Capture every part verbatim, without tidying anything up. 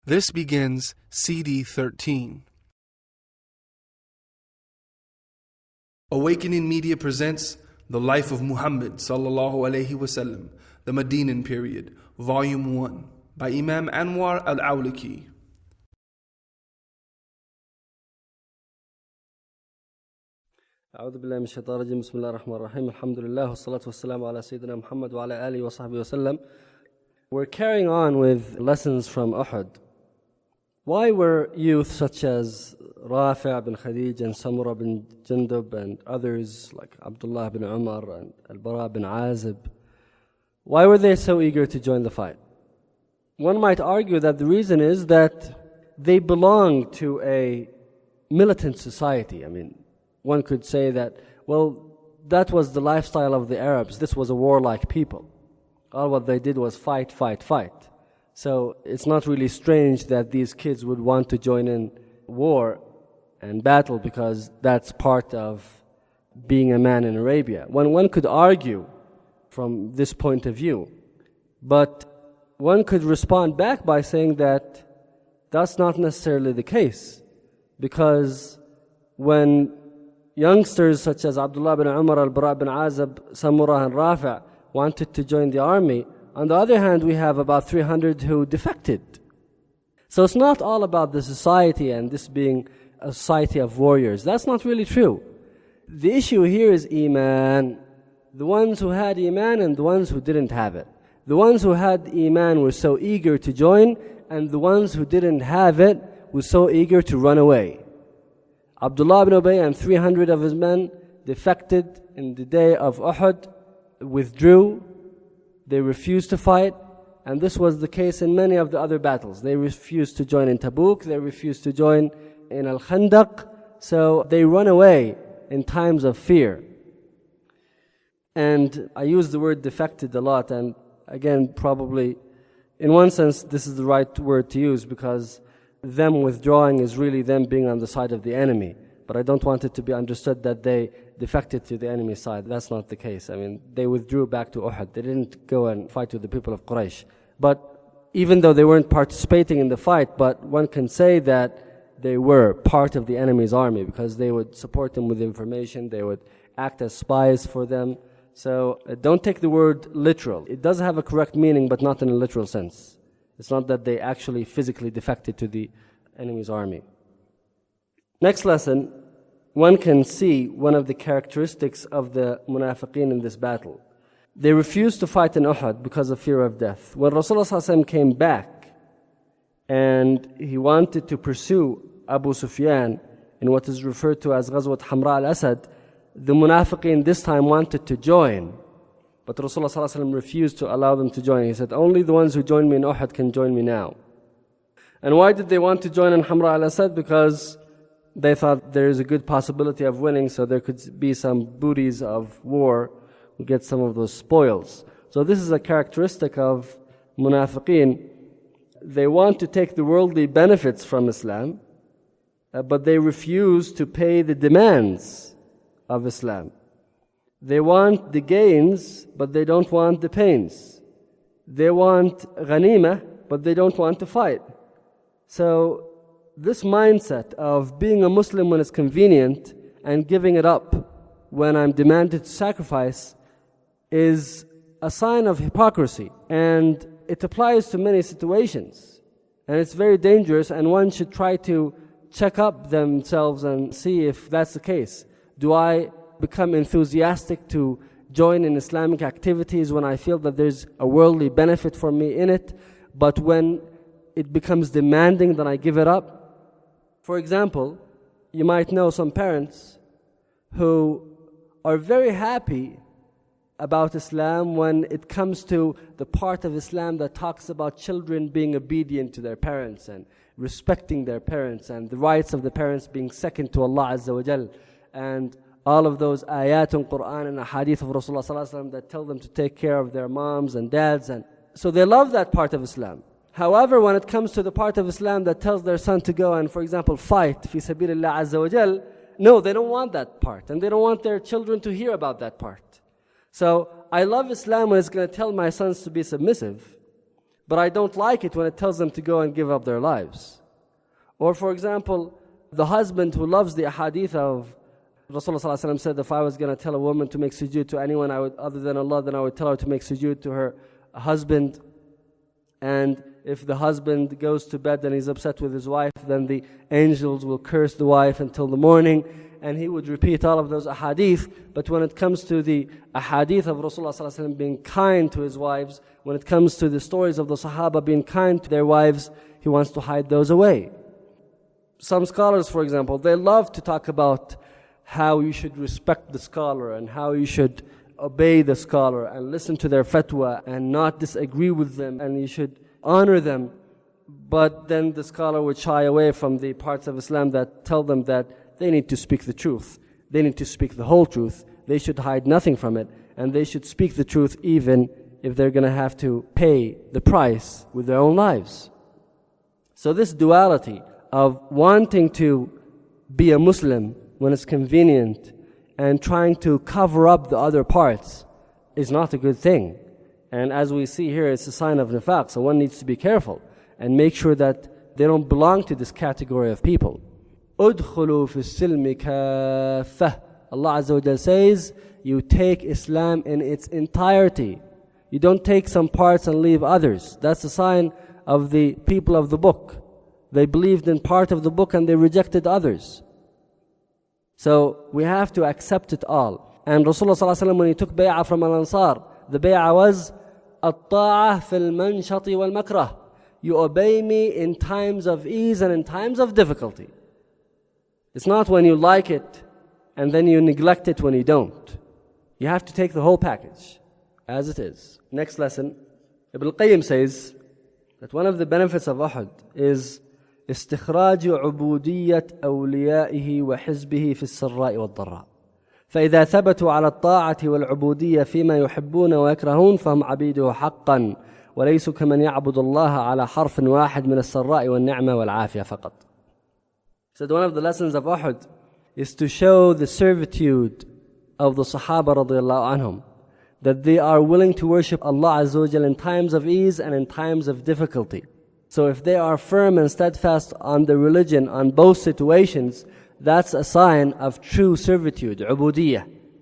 This begins C D thirteen. Awakening Media presents The Life of Muhammad sallallahu alaihi wasallam, the Medinan Period, Volume one, by Imam Anwar al-Awlaki. أعوذ بالله من الشيطان الرجيم بسم الله الرحمن الرحيم الحمد لله والصلاة والسلام على سيدنا محمد وعلى آله وصحبه وسلم. We're carrying on with lessons from Uhud. Why were youth such as Rafi' bin Khadij and Samura bin Jundub and others like Abdullah bin Umar and Al-Bara bin Azib, why were they so eager to join the fight? One might argue that the reason is that they belong to a militant society. I mean, one could say that, well, that was the lifestyle of the Arabs. This was a warlike people. All what they did was fight, fight, fight. So it's not really strange that these kids would want to join in war and battle because that's part of being a man in Arabia. One, one could argue from this point of view, but one could respond back by saying that that's not necessarily the case, because when youngsters such as Abdullah bin Umar, Al-Bara bin Azib, Samura and Rafi' wanted to join the army, on the other hand we have about three hundred who defected. So it's not all about the society and this being a society of warriors. That's not really true. The issue here is Iman. The ones who had Iman and the ones who didn't have it. The ones who had Iman were so eager to join, and the ones who didn't have it were so eager to run away. Abdullah ibn Ubay and three hundred of his men defected in the day of Uhud, withdrew, they refused to fight, and this was the case in many of the other battles. They refused to join in Tabuk, they refused to join in Al-Khandaq, so they run away in times of fear. And I use the word defected a lot, and again, probably, in one sense, this is the right word to use, because them withdrawing is really them being on the side of the enemy. But I don't want it to be understood that they defected to the enemy side. That's not the case. I mean, they withdrew back to Uhud. They didn't go and fight with the people of Quraysh. But even though they weren't participating in the fight, but one can say that they were part of the enemy's army, because they would support them with information, they would act as spies for them. So uh, don't take the word literal. It does have a correct meaning, but not in a literal sense. It's not that they actually physically defected to the enemy's army. Next lesson, one can see one of the characteristics of the munafiqeen in this battle. They refused to fight in Uhud because of fear of death. When Rasulullah came back and he wanted to pursue Abu Sufyan in what is referred to as Ghazwat Hamra al-Asad, the munafiqeen this time wanted to join, but Rasulullah refused to allow them to join. He said, only the ones who join me in Uhud can join me now. And why did they want to join in Hamra al-Asad? Because they thought there is a good possibility of winning, so there could be some booties of war, we get some of those spoils. So this is a characteristic of munafiqeen. They want to take the worldly benefits from Islam, uh, but they refuse to pay the demands of Islam. They want the gains, but they don't want the pains. They want ghanimah, but they don't want to fight. So this mindset of being a Muslim when it's convenient and giving it up when I'm demanded to sacrifice is a sign of hypocrisy, and it applies to many situations, and it's very dangerous, and one should try to check up themselves and see if that's the case. Do I become enthusiastic to join in Islamic activities when I feel that there's a worldly benefit for me in it, but when it becomes demanding, then I give it up? For example, you might know some parents who are very happy about Islam when it comes to the part of Islam that talks about children being obedient to their parents and respecting their parents and the rights of the parents being second to Allah Azza wa Jal, and all of those ayat in Quran and hadith of Rasulullah Sallallahu Alaihi Wasallam that tell them to take care of their moms and dads. And so they love that part of Islam. However, when it comes to the part of Islam that tells their son to go and, for example, fight fi sabilillah Azza wa Jal, no, they don't want that part, and they don't want their children to hear about that part. So I love Islam when it's going to tell my sons to be submissive, But I don't like it when it tells them to go and give up their lives. Or for example, the husband who loves the ahadith of Rasulullah sallallahu alaihi wasallam said, if I was going to tell a woman to make sujood to anyone I would, other than Allah, then I would tell her to make sujood to her husband. And if the husband goes to bed and he's upset with his wife, then the angels will curse the wife until the morning. And he would repeat all of those ahadith. But when it comes to the ahadith of Rasulullah sallallahu alaihi wasallam being kind to his wives, when it comes to the stories of the Sahaba being kind to their wives, he wants to hide those away. Some scholars, for example, they love to talk about how you should respect the scholar and how you should obey the scholar and listen to their fatwa and not disagree with them, and you should honor them. But then the scholar would shy away from the parts of Islam that tell them that they need to speak the truth. They need to speak the whole truth. They should hide nothing from it, and they should speak the truth even if they're going to have to pay the price with their own lives. So this duality of wanting to be a Muslim when it's convenient and trying to cover up the other parts is not a good thing. And as we see here, it's a sign of nifaq, so one needs to be careful and make sure that they don't belong to this category of people. Udkhulu fi silmi kaffah. Allah Azza wa Jal says, you take Islam in its entirety. You don't take some parts and leave others. That's a sign of the people of the book. They believed in part of the book and they rejected others. So we have to accept it all. And Rasulullah sallallahu alaihi wasallam, when he took bay'ah from Al-Ansar, the bay'ah was at-ta'ah fil manshati wal makrah. You obey me in times of ease and in times of difficulty. It's not when you like it and then you neglect it when you don't. You have to take the whole package as it is. Next lesson, Ibn al-Qayyim says that one of the benefits of Uhud is استخراج عبودية أوليائه وحزبه في السراء والضراء. فإذا ثبتوا على الطاعة والعبودية فيما يحبون ويكرهون فهم عبيده حقا وليسوا كمن يعبد الله على حرف واحد من السراء والنعمة والعافية فقط. So one of the lessons of Uhud is to show the servitude of the Sahaba radiallahu anhum, that they are willing to worship Allah Azza wa Jal in times of ease and in times of difficulty. So if they are firm and steadfast on the religion on both situations, that's a sign of true servitude, ubudiyah.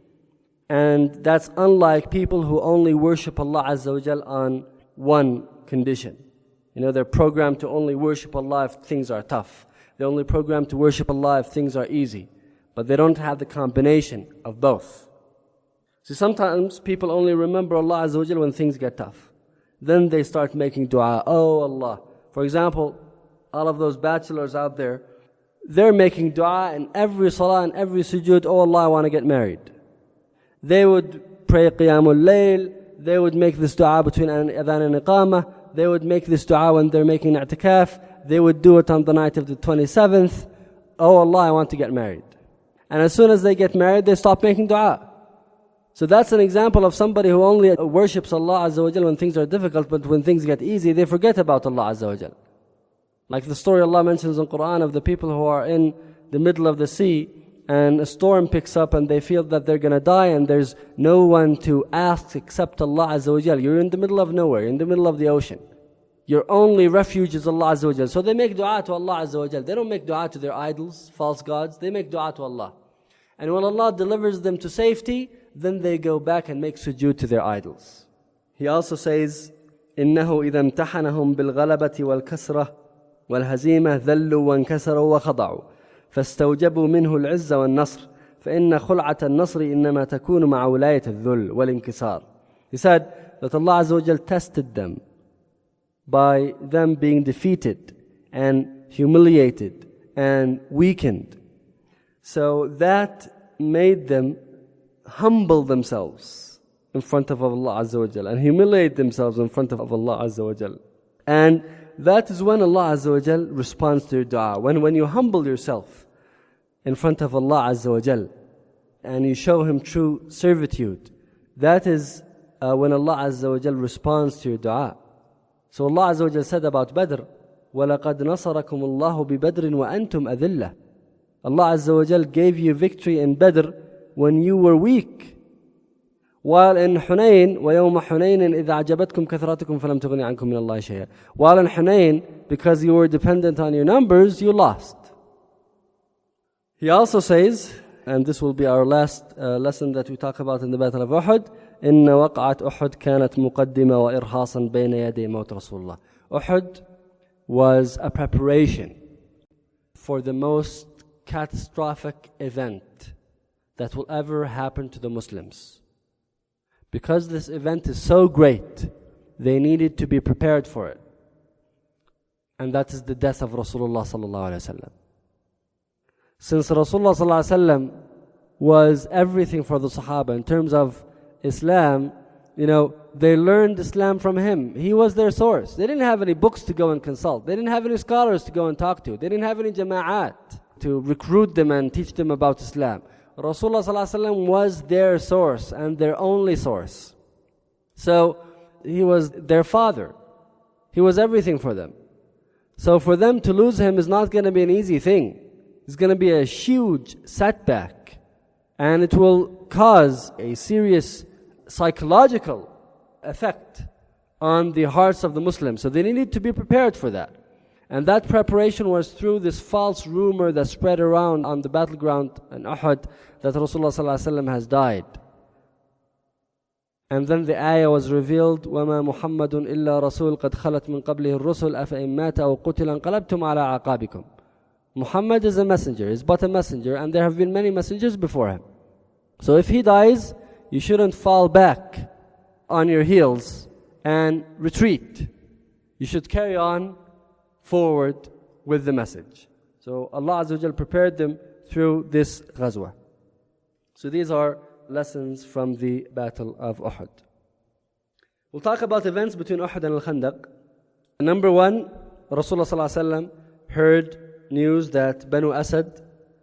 And that's unlike people who only worship Allah Azza wa Jal on one condition. You know, they're programmed to only worship Allah if things are tough. They're only programmed to worship Allah if things are easy. But they don't have the combination of both. See, sometimes people only remember Allah Azza wa Jal when things get tough. Then they start making dua, oh Allah. For example, all of those bachelors out there, they're making dua in every salah and every sujood, oh Allah, I want to get married. They would pray qiyamul layl, they would make this dua between adhan and iqamah, they would make this dua when they're making i'tikaf, they would do it on the night of the twenty-seventh, oh Allah, I want to get married. And as soon as they get married, they stop making dua. So that's an example of somebody who only worships Allah Azza wa Jal when things are difficult, but when things get easy, they forget about Allah Azza wa Jal. Like the story Allah mentions in Quran of the people who are in the middle of the sea, and a storm picks up and they feel that they're going to die, and there's no one to ask except Allah Azza wa Jal. You're in the middle of nowhere, in the middle of the ocean. Your only refuge is Allah Azza wa Jal. So they make dua to Allah Azza wa Jal. They don't make dua to their idols, false gods. They make dua to Allah. And when Allah delivers them to safety, then they go back and make sujood to their idols. He also says, إِنَّهُ إِذَا امْتَحَنَهُمْ بِالْغَلَبَةِ وَالْكَسْرَةِ وَالْهَزِيمَةِ ذَلُّوا وَانْكَسَرُوا وَخَضَعُوا فَاسْتَوْجَبُوا مِنْهُ الْعِزَّ وَالنَّصْرِ فَإِنَّ خُلْعَةَ النَّصْرِ إِنَّمَا تَكُونُ مَعَ وِلَايَةِ الذُّلِّ وَالْإِنْكِسَارِ. He said that Allah Azza wa Jal tested them by them being defeated and humiliated and weakened. So that made them humble themselves in front of Allah Azza wa Jal and humiliate themselves in front of Allah Azza wa Jal. And that is when Allah Azza wa Jal responds to your dua. When, when you humble yourself in front of Allah Azza wa Jal and you show Him true servitude, that is uh, when Allah Azza wa Jal responds to your dua. So Allah Azza wa Jal said about Badr, وَلَقَدْ نَصَرَكُمُ اللَّهُ بِبَدْرٍ وَأَنْتُمْ أَذِلَّةٌ. Allah Azza wa Jal gave you victory in Badr when you were weak. While in Hunayn, وَيَوْمَ حُنَيْنٍ إِذَا عَجَبَتْكُمْ كَثْرَتُكُمْ فَلَمْ تُغْنِ عَنْكُمْ مِنَ اللَّهِ شَيْئًا. While in Hunayn, because you were dependent on your numbers, you lost. He also says, and this will be our last uh, lesson that we talk about in the Battle of Uhud, إِنَّ وَقْعَةْ أُحُدْ كَانَتْ مُقَدِّمَةً وَإِرْهَاصًا بَيْنَ يَدَيْ مَوْتِ رَسُولِ اللَّهِ. Uhud was a preparation for the most catastrophic event that will ever happen to the Muslims. Because this event is so great, they needed to be prepared for it. And that is the death of Rasulullah sallallahu alaihi wasallam. Since Rasulullah sallallahu alaihi wasallam was everything for the Sahaba in terms of Islam, you know, they learned Islam from him. He was their source. They didn't have any books to go and consult. They didn't have any scholars to go and talk to. They didn't have any jama'at to recruit them and teach them about Islam. Rasulullah sallallahu alaihi wasallam was their source and their only source. So he was their father. He was everything for them. So for them to lose him is not going to be an easy thing. It's going to be a huge setback, and it will cause a serious psychological effect on the hearts of the Muslims. So they needed to be prepared for that. And that preparation was through this false rumor that spread around on the battleground in Uhud that Rasulullah sallallahu alaihi wasallam has died. And then the ayah was revealed, وَمَا مُحَمَّدٌ إِلَّا رَسُولٌ قَدْ خَلَتْ مِنْ قَبْلِهِ الرُّسُلُ أَفَإِن مَاتَ أَوْ قُتِلَ انقَلَبْتُمْ عَلَىٰ عَقَابِكُمْ. Muhammad is a messenger, is but a messenger, and there have been many messengers before him. So if he dies, you shouldn't fall back on your heels and retreat. You should carry on forward with the message. So Allah Azza wa Jal prepared them through this ghazwa. So these are lessons from the Battle of Uhud. We'll talk about events between Uhud and Al-Khandaq. Number one, Rasulullah sallallahu alaihi wasallam heard news that Banu Asad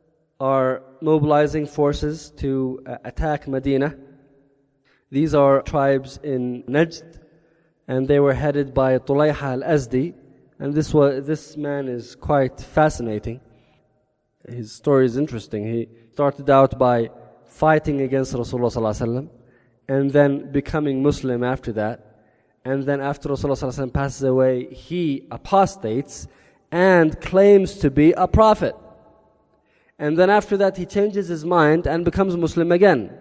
are mobilizing forces to uh, attack Medina. These are tribes in Najd, and they were headed by Tulayha al-Azdi. And this was, this man is quite fascinating. His story is interesting. He started out by fighting against Rasulullah sallallahu alaihi wasallam, and then becoming Muslim after that. And then after Rasulullah sallallahu alaihi wasallam passes away, he apostates and claims to be a prophet. And then after that, he changes his mind and becomes Muslim again.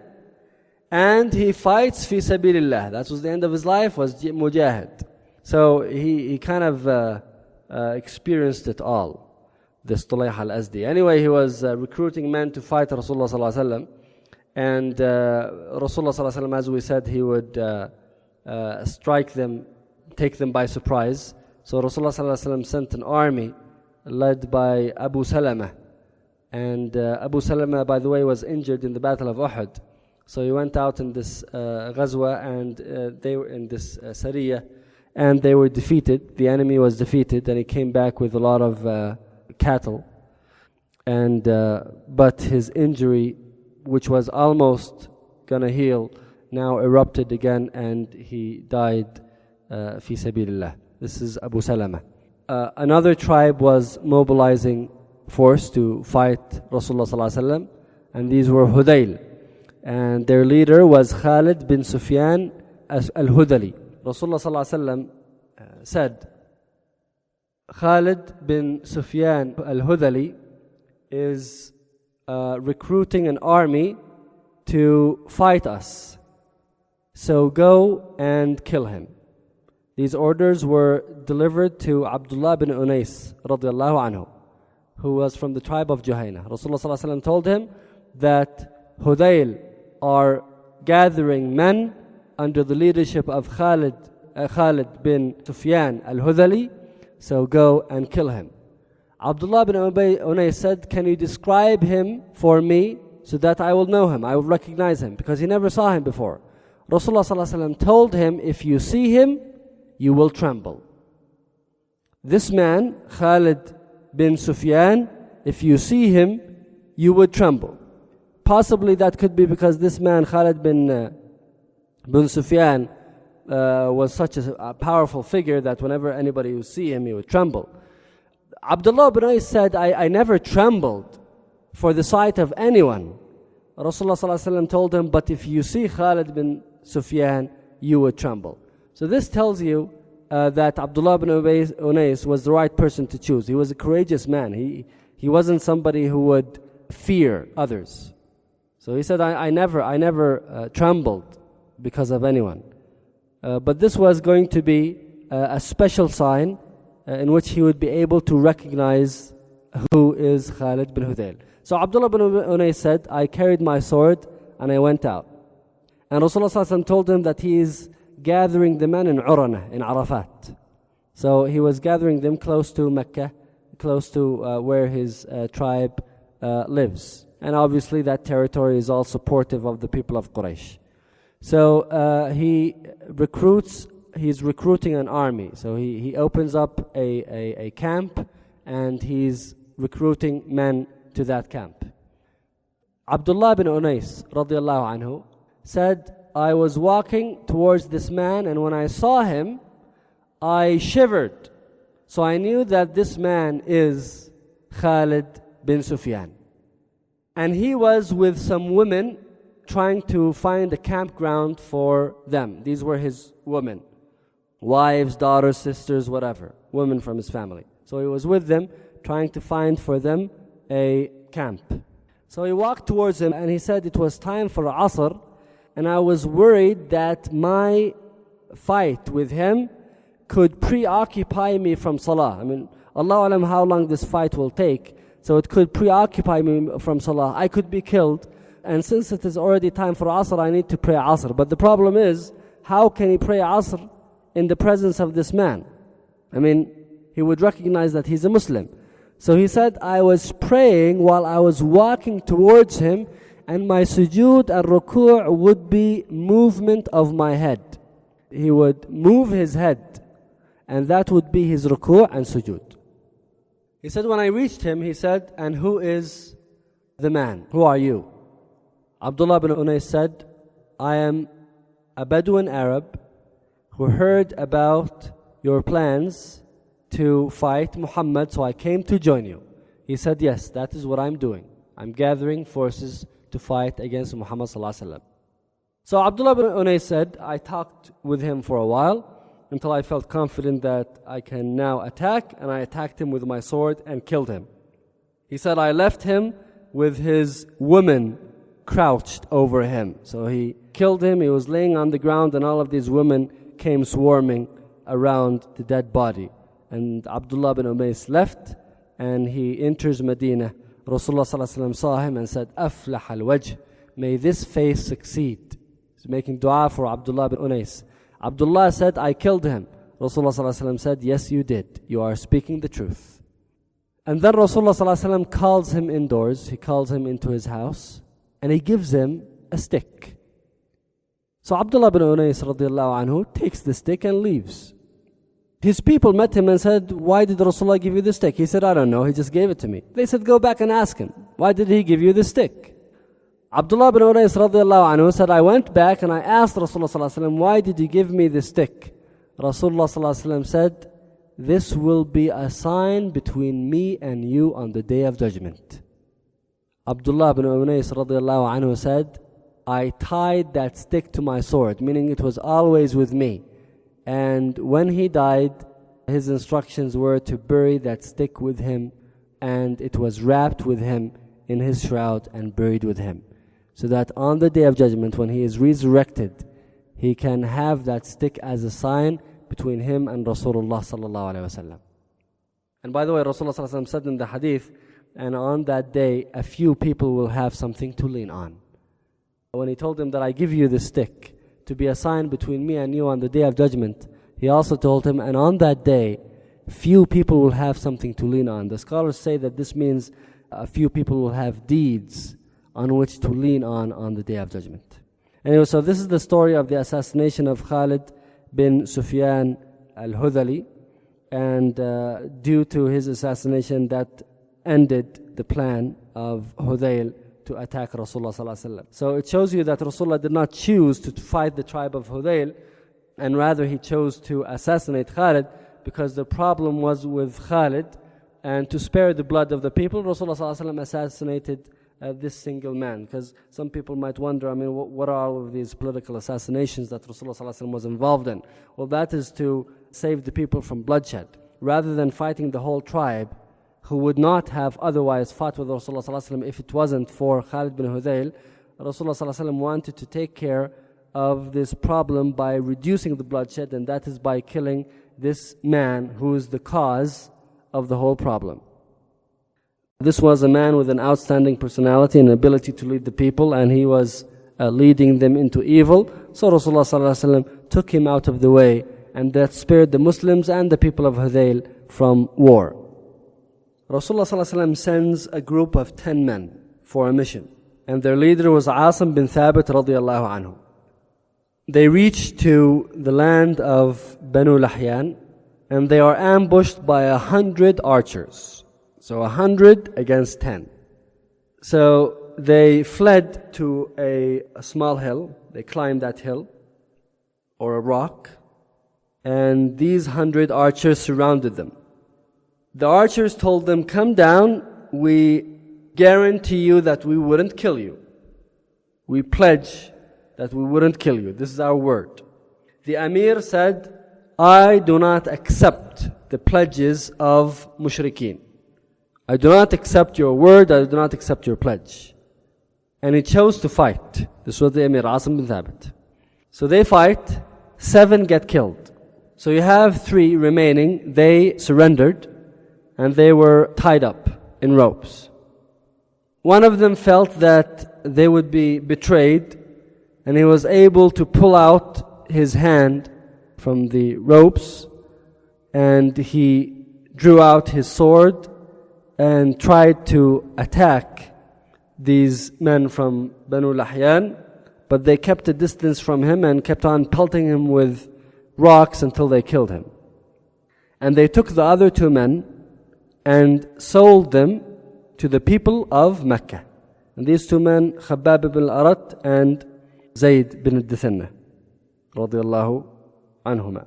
And he fights fi sabilillah. That was the end of his life, was mujahid. So he, he kind of uh, uh, experienced it all, this Tulayha al-Azdi. Anyway, he was uh, recruiting men to fight Rasulullah sallallahu alaihi wasallam. And uh, Rasulullah sallallahu alaihi wasallam, as we said, he would uh, uh, strike them, take them by surprise. So Rasulullah sallallahu alaihi wasallam sent an army led by Abu Salama. And uh, Abu Salama, by the way, was injured in the Battle of Uhud. So he went out in this uh, ghazwa, and uh, they were in this uh, Sariyah, and they were defeated. The enemy was defeated, and he came back with a lot of uh, cattle. And uh, but his injury, which was almost gonna heal, now erupted again, and he died uh, fi sabilillah. This is Abu Salama. Uh, another tribe was mobilizing force to fight Rasulullah sallallahu alaihi wasallam, and these were Hudayl. And their leader was Khalid bin Sufyan al-Hudali. Rasulullah sallallahu alaihi wasallam uh, said, Khalid bin Sufyan al-Hudali is uh, recruiting an army to fight us. So go and kill him. These orders were delivered to Abdullah bin Unais radiallahu anhu, who was from the tribe of Juhayna. Rasulullah sallallahu alaihi wasallam told him that Hudayl are gathering men under the leadership of Khalid, uh, Khalid bin Sufyan al-Hudali, so go and kill him. Abdullah bin Unais said, can you describe him for me so that I will know him, I will recognize him, because he never saw him before. Rasulullah sallallahu alaihi wasallam told him, if you see him, you will tremble. This man, Khalid bin Sufyan, if you see him, you would tremble. Possibly that could be because this man, Khalid bin, uh, bin Sufyan, uh, was such a, a powerful figure that whenever anybody would see him, he would tremble. Abdullah bin Unais said, I, I never trembled for the sight of anyone. Rasulullah sallallahu alaihi wasallam told him, but if you see Khalid bin Sufyan, you would tremble. So this tells you uh, that Abdullah ibn Unais was the right person to choose. He was a courageous man. He, he wasn't somebody who would fear others. So he said, I, I never, I never uh, trembled because of anyone. Uh, but this was going to be uh, a special sign uh, in which he would be able to recognize who is Khalid bin Hudayl. So Abdullah bin Unais said, I carried my sword and I went out. And Rasulullah told him that he is gathering the men in Urana, in Arafat. So he was gathering them close to Mecca, close to uh, where his uh, tribe uh, lives. And obviously that territory is all supportive of the people of Quraysh. So uh, he recruits, he's recruiting an army. So he, he opens up a, a, a camp and he's recruiting men to that camp. Abdullah bin Unais radiallahu anhu said, I was walking towards this man, and when I saw him, I shivered. So I knew that this man is Khalid bin Sufyan. And he was with some women trying to find a campground for them. These were his women, wives, daughters, sisters, whatever, women from his family. So he was with them trying to find for them a camp. So he walked towards him and he said it was time for Asr, and I was worried that my fight with him could preoccupy me from Salah. I mean, Allahu Alam how long this fight will take, so it could preoccupy me from Salah. I could be killed, and since it is already time for Asr, I need to pray Asr. But the problem is, how can he pray Asr in the presence of this man? I mean, he would recognize that he's a Muslim. So he said, I was praying while I was walking towards him, and my sujood and ruku' would be movement of my head. He would move his head, and that would be his ruku' and sujood. He said, when I reached him, he said, and who is the man? Who are you? Abdullah bin Unais said, I am a Bedouin Arab who heard about your plans to fight Muhammad, so I came to join you. He said, yes, that is what I'm doing. I'm gathering forces to fight against Muhammad sallallahu alaihi wasallam. So Abdullah bin Unais said, I talked with him for a while until I felt confident that I can now attack, and I attacked him with my sword and killed him. He said, I left him with his women crouched over him. So he killed him, he was laying on the ground, and all of these women came swarming around the dead body. And Abdullah bin Unais left, and he enters Medina. Rasulullah sallallahu alaihi wasallam saw him and said, Aflah al-wajh, may this face succeed. He's making dua for Abdullah bin Unais. Abdullah said, I killed him. Rasulullah sallallahu alaihi wasallam said, yes, you did. You are speaking the truth. And then Rasulullah sallallahu alaihi wasallam calls him indoors. He calls him into his house, and he gives him a stick. So Abdullah bin Unais radiallahu anhu takes the stick and leaves. His people met him and said, why did Rasulullah give you the stick? He said, I don't know, he just gave it to me. They said, go back and ask him, why did he give you the stick? Abdullah bin Unais radiallahu anhu said, I went back and I asked Rasulullah sallallahu alaihi wasallam, why did you give me the stick? Rasulullah sallallahu alaihi wasallam said, this will be a sign between me and you on the day of judgment. Abdullah bin Unais radiallahu anhu said, I tied that stick to my sword, meaning it was always with me. And when he died, his instructions were to bury that stick with him, and it was wrapped with him in his shroud and buried with him. So that on the day of judgment, when he is resurrected, he can have that stick as a sign between him and Rasulullah sallallahu alaihi wasallam. And by the way, Rasulullah sallallahu alaihi wasallam said in the hadith, and on that day, a few people will have something to lean on. When he told him that I give you the stick to be a sign between me and you on the day of judgment, he also told him, and on that day, few people will have something to lean on. The scholars say that this means a few people will have deeds on which to lean on on the day of judgment. Anyway, so this is the story of the assassination of Khalid bin Sufyan al-Hudhali, and uh, due to his assassination, that ended the plan of Hudayl to attack Rasulullah sallallahu alaihi wasallam. So it shows you that Rasulullah did not choose to fight the tribe of Hudayl, and rather he chose to assassinate Khalid, because the problem was with Khalid, and to spare the blood of the people, Rasulullah sallallahu alaihi wasallam assassinated uh, this single man. Because some people might wonder, I mean, what, what are all of these political assassinations that Rasulullah sallallahu alaihi wasallam was involved in? Well, that is to save the people from bloodshed. Rather than fighting the whole tribe, who would not have otherwise fought with Rasulullah sallallahu alaihi wasallam if it wasn't for Khalid bin Hudayl, Rasulullah sallallahu alaihi wasallam wanted to take care of this problem by reducing the bloodshed, and that is by killing this man who is the cause of the whole problem. This was a man with an outstanding personality and ability to lead the people, and he was uh, leading them into evil. So Rasulullah sallallahu alaihi wasallam took him out of the way, and that spared the Muslims and the people of Hudayl from war. Rasulullah sallallahu alaihi wasallam sends a group of ten men for a mission, and their leader was Asim bin Thabit radiyallahu anhu. They reach to the land of Banu Lahyan, and they are ambushed by a hundred archers. So a hundred against ten. So they fled to a, a small hill. They climbed that hill, or a rock, and these hundred archers surrounded them. The archers told them, "Come down, we guarantee you that we wouldn't kill you. We pledge that we wouldn't kill you. This is our word." The Amir said, "I do not accept the pledges of mushrikeen. I do not accept your word, I do not accept your pledge." And he chose to fight. This was the Amir, Asim bin Thabit. So they fight, seven get killed. So you have three remaining. They surrendered, and they were tied up in ropes. One of them felt that they would be betrayed, and he was able to pull out his hand from the ropes, and he drew out his sword and tried to attack these men from Banu Lahyan, but they kept a distance from him and kept on pelting him with rocks until they killed him. And they took the other two men and sold them to the people of Mecca. And these two men, Khabbab ibn al-Arat and Zayd bin al-Dithanna, radiyallahu anhuma.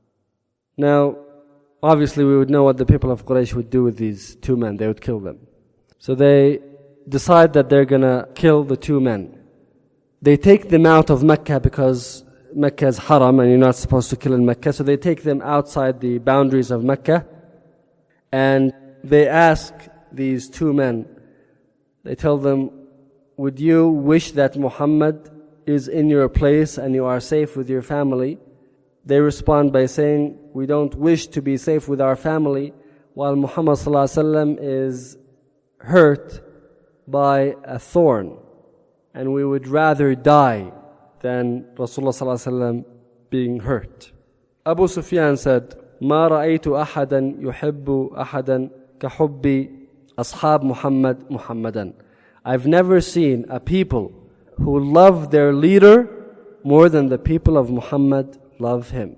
Now, obviously we would know what the people of Quraysh would do with these two men. They would kill them. So they decide that they're going to kill the two men. They take them out of Mecca because Mecca is haram and you're not supposed to kill in Mecca. So they take them outside the boundaries of Mecca, and they ask these two men, they tell them, "Would you wish that Muhammad is in your place and you are safe with your family?" They respond by saying, "We don't wish to be safe with our family while Muhammad sallallahu alaihi wasallam is hurt by a thorn, and we would rather die than Rasulullah sallallahu alaihi wasallam being hurt." Abu Sufyan said, "Ma ra'aytu ahadan yuhibbu ahadan kahubbi ashab Muhammad Muhammadan." I've never seen a people who love their leader more than the people of Muhammad love him.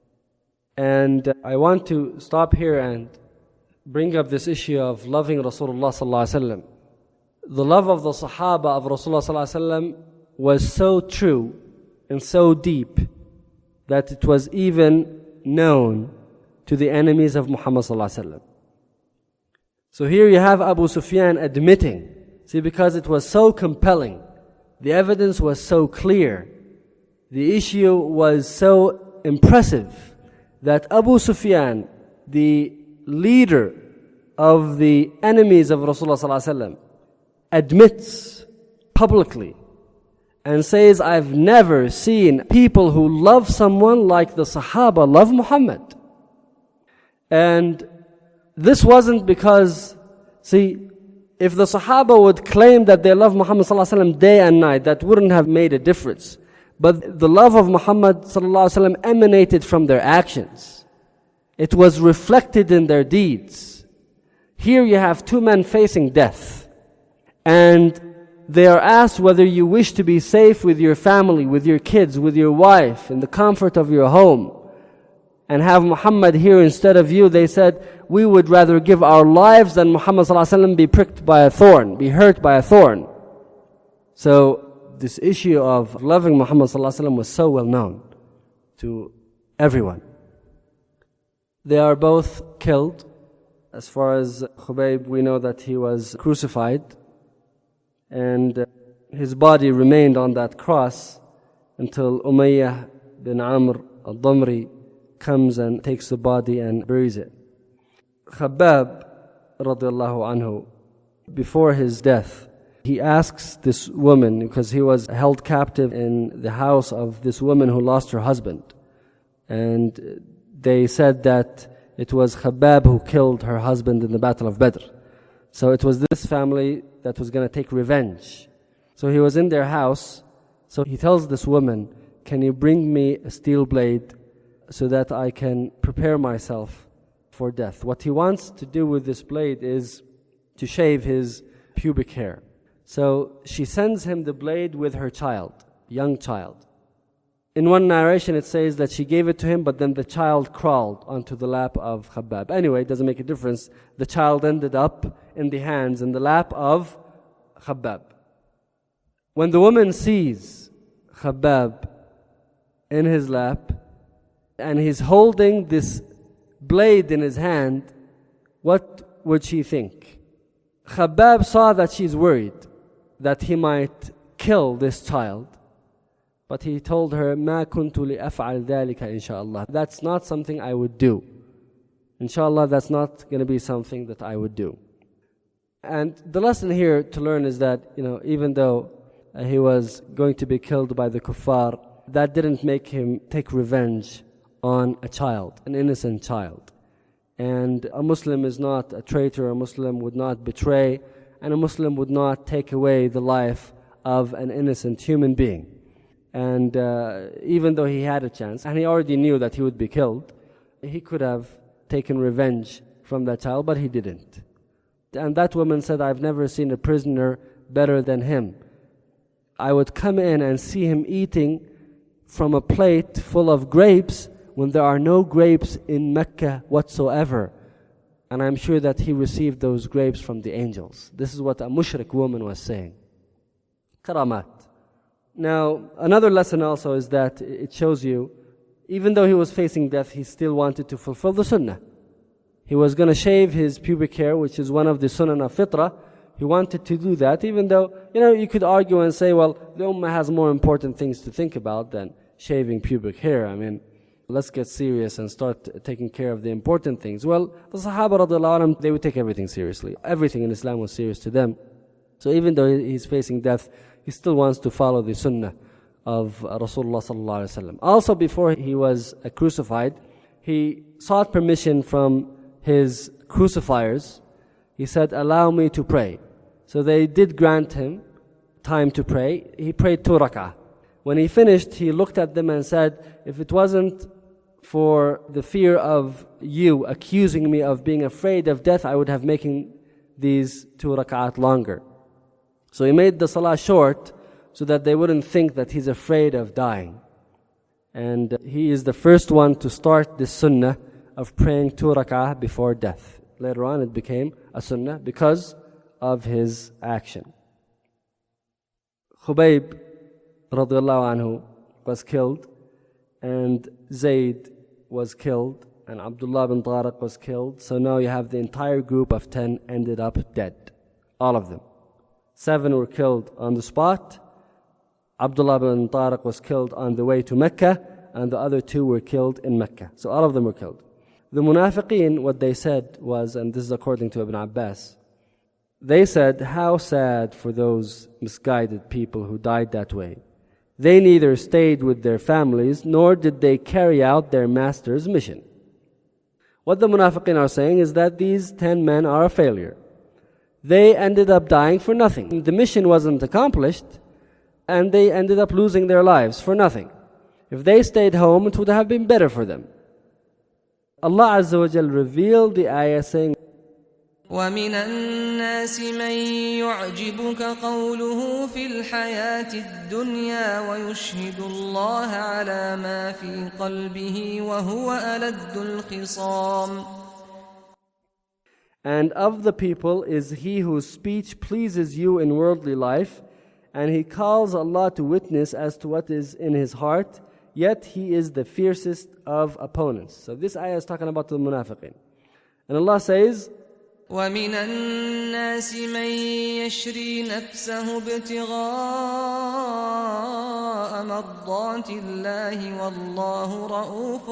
And uh, I want to stop here and bring up this issue of loving Rasulullah sallallahu alaihi wasallam. The love of the Sahaba of Rasulullah sallallahu alaihi wasallam was so true and so deep that it was even known to the enemies of Muhammad sallallahu alaihi wasallam. So here you have Abu Sufyan admitting, see, because it was so compelling, the evidence was so clear, the issue was so impressive, that Abu Sufyan, the leader of the enemies of Rasulullah sallallahu alaihi wasallam, admits publicly and says, "I've never seen people who love someone like the Sahaba love Muhammad." And this wasn't because, see, if the Sahaba would claim that they love Muhammad sallallahu alaihi wasallam day and night, that wouldn't have made a difference. But the love of Muhammad sallallahu alaihi wasallam emanated from their actions. It was reflected in their deeds. Here you have two men facing death, and they are asked whether you wish to be safe with your family, with your kids, with your wife, in the comfort of your home, and have Muhammad here instead of you. They said, "We would rather give our lives than Muhammad sallallahu alaihi wasallam be pricked by a thorn, be hurt by a thorn." So this issue of loving Muhammad sallallahu alaihi wasallam was so well known to everyone. They are both killed. As far as Khubayb, we know that he was crucified. And uh, his body remained on that cross until Umayyah bin Amr al-Damri comes and takes the body and buries it. Khabbab radiallahu anhu, before his death, he asks this woman, because he was held captive in the house of this woman who lost her husband. And they said that it was Khabbab who killed her husband in the Battle of Badr. So it was this family that was going to take revenge. So he was in their house. So he tells this woman, can you bring me a steel blade so that I can prepare myself for death? What he wants to do with this blade is to shave his pubic hair. So she sends him the blade with her child, young child. In one narration it says that she gave it to him, but then the child crawled onto the lap of Khabbab. Anyway, it doesn't make a difference. The child ended up in the hands, in the lap of Khabbab. When the woman sees Khabbab in his lap, and he's holding this blade in his hand, what would she think? Khabbab saw that she's worried that he might kill this child, but he told her, "Ma kuntu li af'al dhalika inshallah." That's not something I would do. Inshallah, that's not going to be something that I would do. And the lesson here to learn is that, you know, even though uh, he was going to be killed by the kuffar, that didn't make him take revenge on a child, an innocent child. And a Muslim is not a traitor, a Muslim would not betray, and a Muslim would not take away the life of an innocent human being. And uh, even though he had a chance, and he already knew that he would be killed, he could have taken revenge from that child, but he didn't. And that woman said, I've never seen a prisoner better than him. I would come in and see him eating from a plate full of grapes when there are no grapes in Mecca whatsoever. And I'm sure that he received those grapes from the angels. This is what a mushrik woman was saying. Karamat. Now, another lesson also is that it shows you, even though he was facing death, he still wanted to fulfill the sunnah. He was going to shave his pubic hair, which is one of the sunnah of fitrah. He wanted to do that, even though, you know, you could argue and say, well, the ummah has more important things to think about than shaving pubic hair. I mean, let's get serious and start taking care of the important things. Well, the Sahaba radiallahu anhum, they would take everything seriously. Everything in Islam was serious to them. So even though he's facing death, he still wants to follow the sunnah of Rasulullah sallallahu alaihi wasallam. Also, before he was crucified, he sought permission from his crucifiers. He said, allow me to pray. So they did grant him time to pray. He prayed two rak'ah. When he finished, he looked at them and said, if it wasn't for the fear of you accusing me of being afraid of death, I would have making these two rak'at longer. So he made the salah short so that they wouldn't think that he's afraid of dying. And he is the first one to start this sunnah of praying two rak'ah before death. Later on it became a sunnah because of his action. Khubayb radiallahu anhu was killed, and Zayd was killed, and Abdullah bin Tariq was killed. So now you have the entire group of ten ended up dead. All of them. Seven were killed on the spot. Abdullah bin Tariq was killed on the way to Mecca, and the other two were killed in Mecca. So all of them were killed. The munafiqeen, what they said was, and this is according to Ibn Abbas, they said, how sad for those misguided people who died that way. They neither stayed with their families, nor did they carry out their master's mission. What the munafiqeen are saying is that these ten men are a failure. They ended up dying for nothing. The mission wasn't accomplished, and they ended up losing their lives for nothing. If they stayed home, it would have been better for them. Allah Azza wa Jal revealed the ayah saying, وَمِنَ النَّاسِ مَن يُعْجِبُكَ قَوْلُهُ فِي الْحَيَاةِ الدُّنْيَا وَيُشْهِدُ اللَّهَ عَلَى مَا فِي قَلْبِهِ وَهُوَ أَلَدُّ الْخِصَامِ. And of the people is he whose speech pleases you in worldly life, and he calls Allah to witness as to what is in his heart, yet he is the fiercest of opponents. So this ayah is talking about the munafiqeen. And Allah says, ومن الناس من يشري نفسه ابتغاء مرضات الله والله رؤوف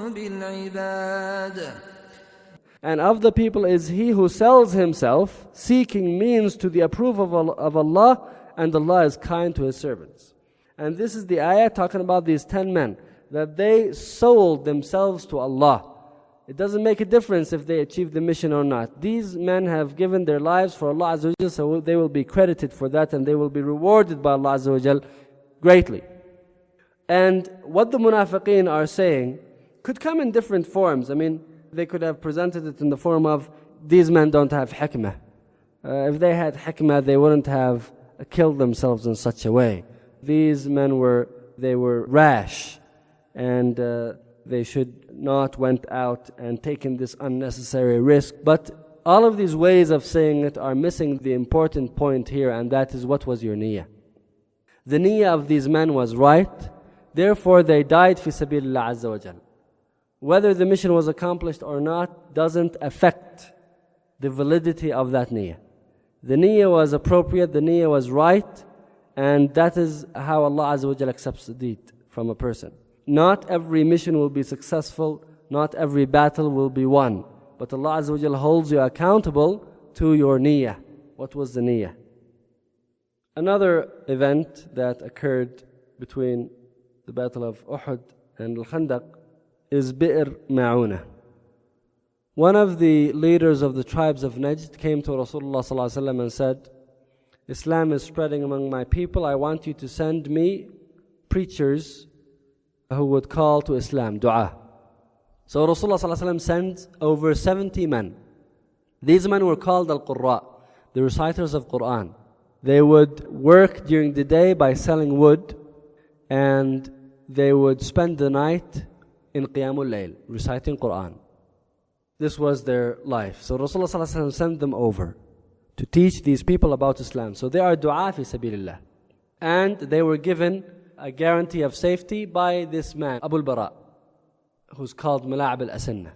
بالعباد. And of the people is he who sells himself, seeking means to the approval of Allah, and Allah is kind to His servants. And this is the ayah talking about these ten men, that they sold themselves to Allah. It doesn't make a difference if they achieve the mission or not. These men have given their lives for Allah Azza wa Jal, so they will be credited for that and they will be rewarded by Allah Azza wa Jal greatly. And what the munafiqeen are saying could come in different forms. I mean, they could have presented it in the form of, these men don't have hikmah. Uh, if they had hikmah, they wouldn't have killed themselves in such a way. These men were, they were rash, and uh, they should not went out and taken this unnecessary risk. But all of these ways of saying it are missing the important point here, and that is, what was your niyyah? The niyyah of these men was right, therefore they died fi sabilillah azza wa jal. Whether the mission was accomplished or not doesn't affect the validity of that niyyah. The niyyah was appropriate, the niyyah was right, and that is how Allah Azza wa Jal accepts the deed from a person. Not every mission will be successful, not every battle will be won, but Allah Azza wa Jal holds you accountable to your niyyah. What was the niyyah? Another event that occurred between the Battle of Uhud and Al-Khandaq is Bi'r Ma'una. One of the leaders of the tribes of Najd came to Rasulullah sallallahu alaihi wasallam and said, Islam is spreading among my people. I want you to send me preachers who would call to Islam, dua. So Rasulullah sallallahu alaihi wasallam sent over seventy men. These men were called Al-Qurra, the reciters of Quran. They would work during the day by selling wood, and they would spend the night in Qiyamul Layl, reciting Quran. This was their life. So Rasulullah sallallahu alaihi wasallam sent them over to teach these people about Islam. So they are du'a fi sabilillah. And they were given a guarantee of safety by this man, Abu al-Bara, who's called Mala'ab al-Asinna.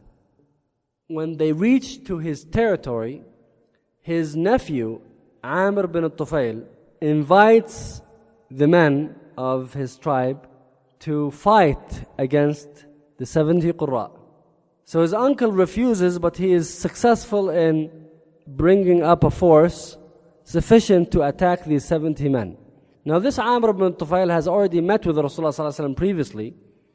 When they reached to his territory, his nephew, Amr bin al-Tufail, invites the men of his tribe to fight against the seventy Qurra. So his uncle refuses, but he is successful in bringing up a force sufficient to attack these seventy men. Now this Amr ibn Tufail has already met with Rasulullah sallallahu alaihi wasallam previously,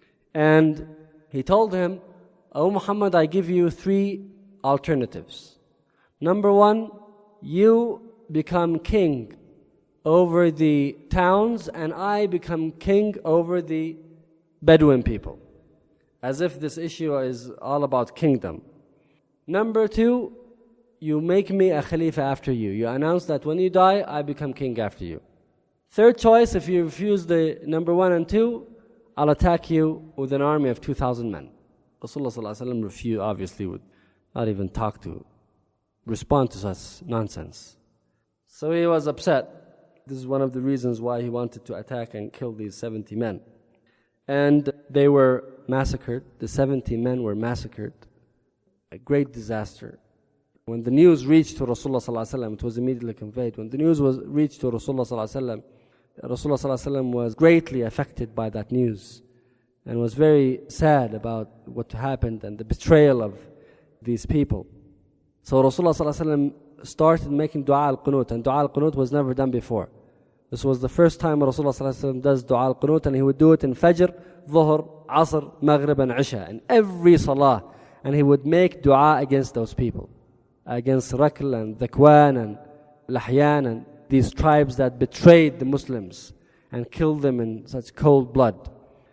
and he told him, "O Muhammad, I give you three alternatives. Number one, you become king over the towns, and I become king over the Bedouin people." As if this issue is all about kingdom. Number two, you make me a Khalifa after you. You announce that when you die, I become king after you. Third choice, if you refuse the number one and two, I'll attack you with an army of two thousand men. Rasulullah sallallahu alaihi wasallam refused, obviously would not even talk to, respond to such nonsense. So he was upset. This is one of the reasons why he wanted to attack and kill these seventy men. And they were massacred. The seventy men were massacred. A great disaster. When the news reached to Rasulullah sallallahu alaihi wasallam, it was immediately conveyed. When the news was reached to Rasulullah sallallahu alaihi wasallam, Rasulullah sallallahu alaihi wasallam was greatly affected by that news and was very sad about what happened and the betrayal of these people. So Rasulullah sallallahu alaihi wasallam started making dua al-qunut, and dua al-qunut was never done before. This was the first time Rasulullah sallallahu alaihi wasallam does dua al-qunut, and he would do it in Fajr, Dhuhr, Asr, Maghrib and Isha, in every salah. And he would make dua against those people, against Rakl and Dhakwan and Lahyan and these tribes that betrayed the Muslims and killed them in such cold blood.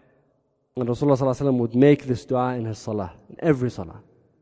And Rasulullah sallallahu alaihi wasallam would make this dua in his salah, in every salah.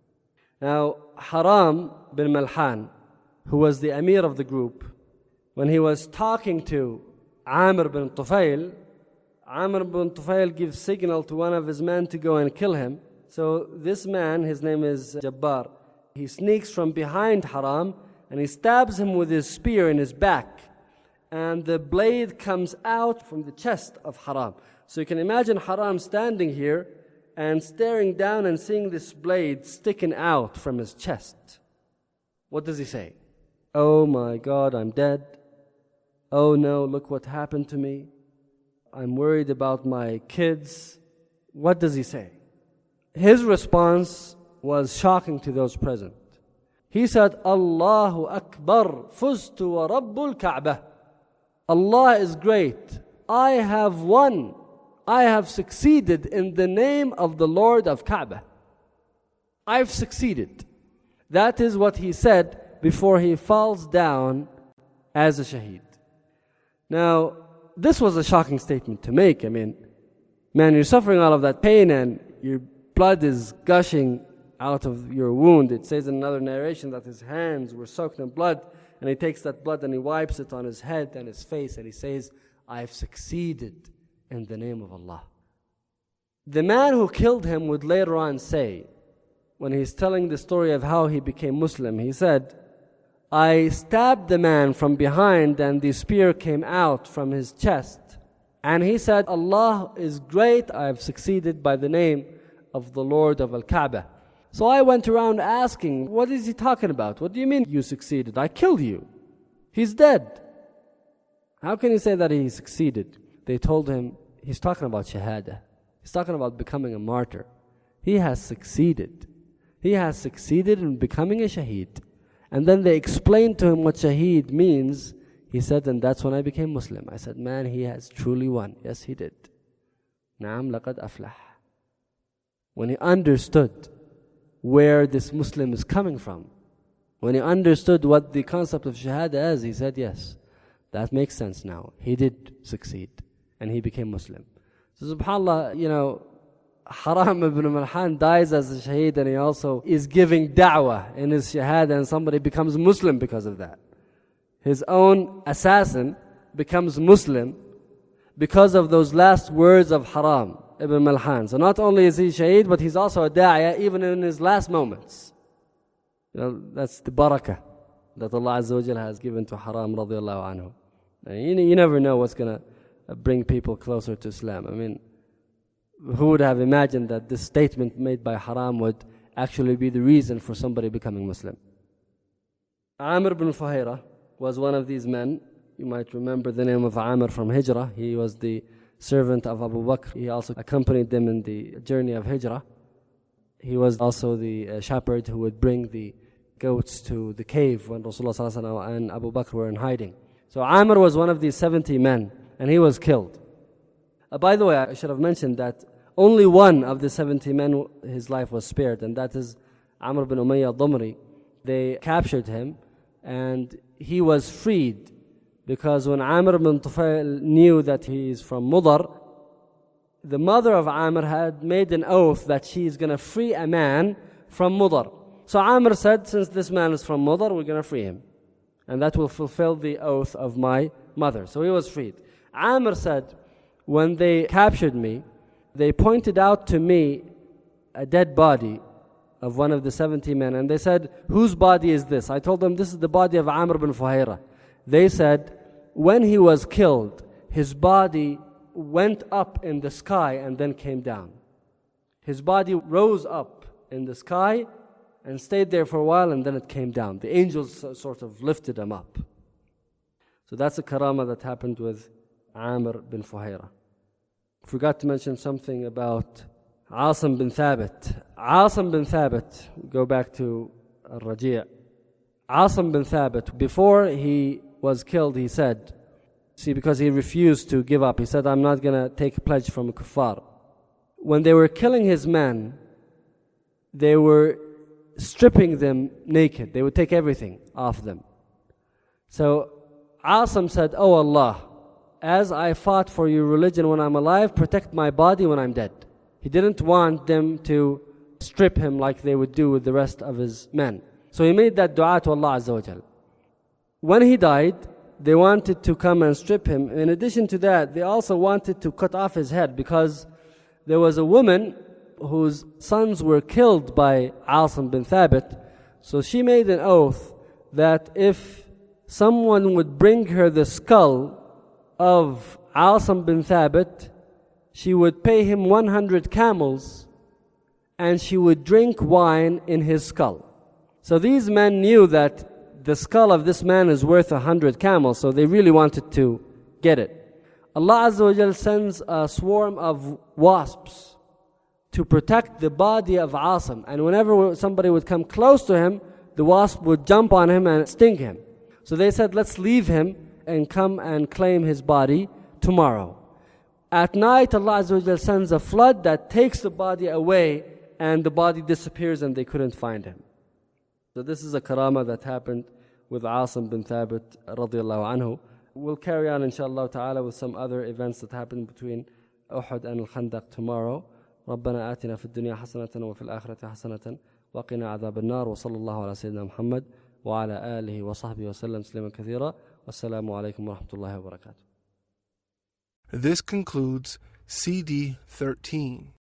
Now, Haram bin Malhan, who was the Amir of the group, when he was talking to Amr bin Tufail, Amr bin Tufail gives signal to one of his men to go and kill him. So this man, his name is Jabbar, he sneaks from behind Haram and he stabs him with his spear in his back. And the blade comes out from the chest of Haram. So you can imagine Haram standing here and staring down and seeing this blade sticking out from his chest. What does he say? Oh my God, I'm dead. Oh no, look what happened to me. I'm worried about my kids. What does he say? His response was shocking to those present. He said, Allahu Akbar, fustu wa Rabbul Ka'bah. Allah is great. I have won. I have succeeded in the name of the Lord of Kaaba. I've succeeded. That is what he said before he falls down as a shaheed. Now, this was a shocking statement to make. I mean, man, you're suffering all of that pain and your blood is gushing out of your wound. It says in another narration that his hands were soaked in blood, and he takes that blood and he wipes it on his head and his face, and he says, I've succeeded in the name of Allah. The man who killed him would later on say, when he's telling the story of how he became Muslim, he said, I stabbed the man from behind and the spear came out from his chest. And he said, Allah is great, I have succeeded by the name of the Lord of Al-Kaaba. So I went around asking, what is he talking about? What do you mean you succeeded? I killed you. He's dead. How can you say that he succeeded? They told him, he's talking about shahada. He's talking about becoming a martyr. He has succeeded. He has succeeded in becoming a shaheed. And then they explained to him what shaheed means. He said, and that's when I became Muslim. I said, man, he has truly won. Yes, he did. Naam laqad aflah. When he understood where this Muslim is coming from, when he understood what the concept of shahada is, he said, yes, that makes sense now. He did succeed, and he became Muslim. So subhanAllah, you know, Haram ibn Malhan dies as a shaheed, and he also is giving da'wah in his shahada, and somebody becomes Muslim because of that. His own assassin becomes Muslim because of those last words of Haram ibn Malhan. So not only is he shaheed, but he's also a da'iyah even in his last moments. You know, that's the barakah that Allah Azza wa Jal has given to Haram radiallahu anhu. And you, you never know what's going to bring people closer to Islam. I mean, who would have imagined that this statement made by Haram would actually be the reason for somebody becoming Muslim? Amr ibn Fuhayra was one of these men. You might remember the name of Amr from Hijrah. He was the servant of Abu Bakr. He also accompanied them in the journey of Hijrah. He was also the uh, shepherd who would bring the goats to the cave when Rasulullah sallallahu alaihi wasallam and Abu Bakr were in hiding. So Amr was one of these seventy men, and he was killed. Uh, by the way, I should have mentioned that only one of the seventy men, his life was spared, and that is Amr bin Umayyah al-Damri. They captured him, and he was freed, because when Amr bin Tufail knew that he is from Mudar, the mother of Amr had made an oath that she is going to free a man from Mudar. So Amr said, since this man is from Mudar, we're going to free him. And that will fulfill the oath of my mother. So he was freed. Amr said, when they captured me, they pointed out to me a dead body of one of the seventy men. And they said, whose body is this? I told them, this is the body of Amr bin Fuhayra. They said, when he was killed, his body went up in the sky and then came down. His body rose up in the sky and stayed there for a while, and then it came down. The angels sort of lifted him up. So that's a karama that happened with Amr bin Fuhayra. Forgot to mention something about Asim bin Thabit. Asim bin Thabit, go back to Al-Raji'. Asim bin Thabit, before he was killed, he said, see, because he refused to give up, he said, I'm not going to take a pledge from a kuffar. When they were killing his men, they were stripping them naked. They would take everything off them. So Asim said, oh Allah, as I fought for your religion when I'm alive, protect my body when I'm dead. He didn't want them to strip him like they would do with the rest of his men. So he made that dua to Allah Azza wa Jal. When he died, they wanted to come and strip him. In addition to that, they also wanted to cut off his head, because there was a woman whose sons were killed by Asim bin Thabit. So she made an oath that if someone would bring her the skull of Asim bin Thabit, she would pay him one hundred camels and she would drink wine in his skull. So these men knew that the skull of this man is worth a hundred camels, so they really wanted to get it. Allah Azza wa Jal sends a swarm of wasps to protect the body of Asim. And whenever somebody would come close to him, the wasp would jump on him and sting him. So they said, let's leave him and come and claim his body tomorrow. At night, Allah Azza wa Jal sends a flood that takes the body away, and the body disappears and they couldn't find him. So this is a karama that happened with Asim bin Thabit radiallahu anhu. We'll carry on inshallah ta'ala with some other events that happened between Uhud and Al-Khandaq tomorrow. ربنا آتنا في الدنيا حسنة وفي الآخرة حسنة وقنا عذاب النار وصلى الله على سيدنا محمد وعلى آله وصحبه وسلم تسليما كثيرا والسلام عليكم ورحمة الله وبركاته. This concludes C D thirteen.